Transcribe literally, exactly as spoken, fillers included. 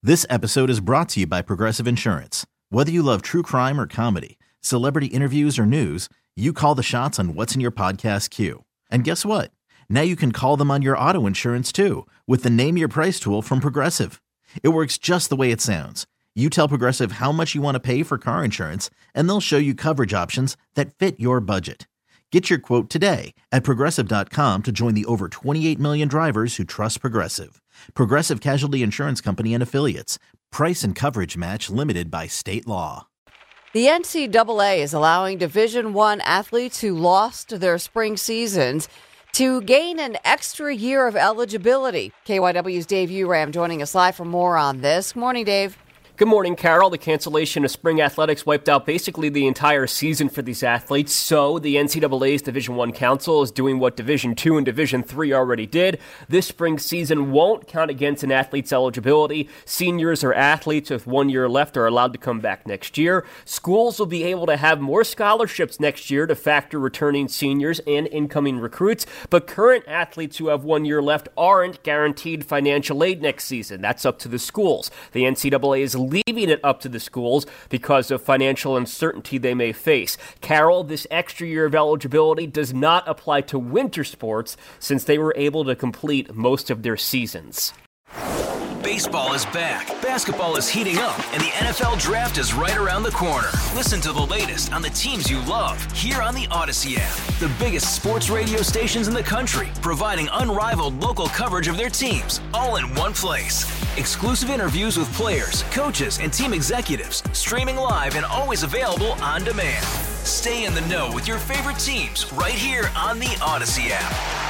This episode is brought to you by Progressive Insurance. Whether you love true crime or comedy, celebrity interviews or news, you call the shots on what's in your podcast queue. And guess what? Now you can call them on your auto insurance too with the Name Your Price tool from Progressive. It works just the way it sounds. You tell Progressive how much you want to pay for car insurance, and they'll show you coverage options that fit your budget. Get your quote today at Progressive dot com to join the over twenty-eight million drivers who trust Progressive. Progressive Casualty Insurance Company and Affiliates. Price and coverage match limited by state law. The N C double A is allowing Division One athletes who lost their spring seasons to gain an extra year of eligibility. K Y W's Dave Uram joining us live for more on this. Good morning, Dave. Good morning, Carol. The cancellation of spring athletics wiped out basically the entire season for these athletes. So the N C double A's Division One Council is doing what Division Two and Division Three already did. This spring season won't count against an athlete's eligibility. Seniors or athletes with one year left are allowed to come back next year. Schools will be able to have more scholarships next year to factor returning seniors and incoming recruits. But current athletes who have one year left aren't guaranteed financial aid next season. That's up to the schools. The N C double A is leaving it up to the schools because of financial uncertainty they may face. Carol, this extra year of eligibility does not apply to winter sports since they were able to complete most of their seasons. Baseball is back, basketball is heating up, and the N F L Draft is right around the corner. Listen to the latest on the teams you love here on the Odyssey app. The biggest sports radio stations in the country, providing unrivaled local coverage of their teams, all in one place. Exclusive interviews with players, coaches, and team executives, streaming live and always available on demand. Stay in the know with your favorite teams right here on the Odyssey app.